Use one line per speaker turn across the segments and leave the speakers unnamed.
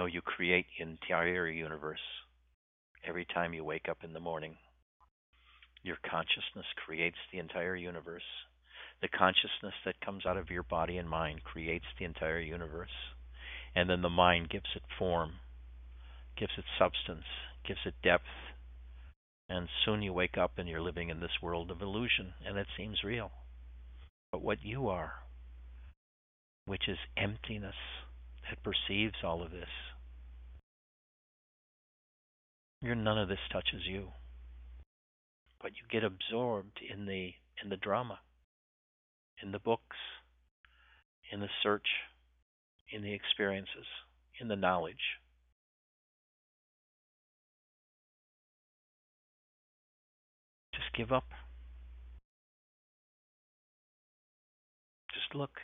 you create the entire universe every time you wake up in the morning. Your consciousness creates the entire universe. The consciousness that comes out of your body and mind creates the entire universe. And then the mind gives it form, gives it substance, gives it depth. And soon you wake up and you're living in this world of illusion, and it seems real. But what you are, which is emptiness that perceives all of this, none of this touches you. But you get absorbed in the drama, in the books, in the search, in the experiences, in the knowledge. Just give up. Just look.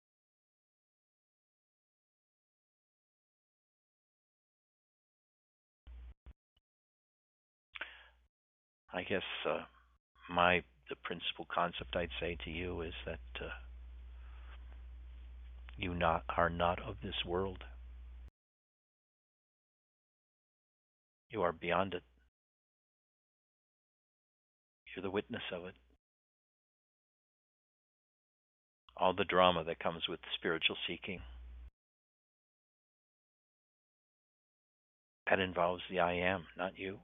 I guess the principal concept I'd say to you is that are not of this world. You are beyond it. You're the witness of it. All the drama that comes with spiritual seeking, that involves the I am, not you.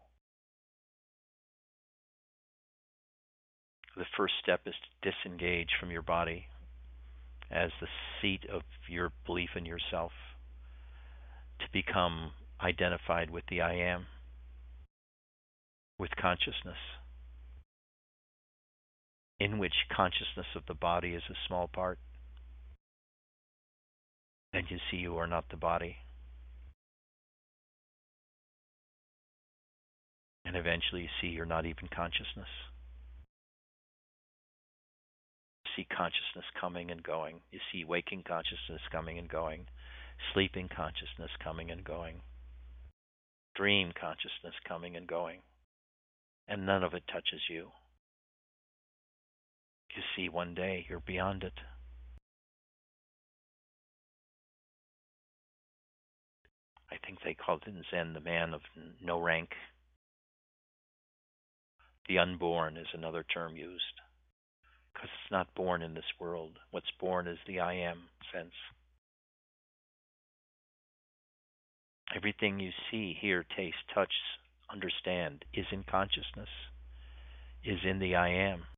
The first step is to disengage from your body as the seat of your belief in yourself, to become identified with the I am, with consciousness, in which consciousness of the body is a small part. Then you see you are not the body. And eventually you see you're not even consciousness. You see consciousness coming and going. You see waking consciousness coming and going. Sleeping consciousness coming and going. Dream consciousness coming and going. And none of it touches you. You see one day you're beyond it. I think they called it in Zen the man of no rank. The unborn is another term used, because it's not born in this world. What's born is the I am sense. Everything you see, hear, taste, touch, understand is in consciousness, is in the I am.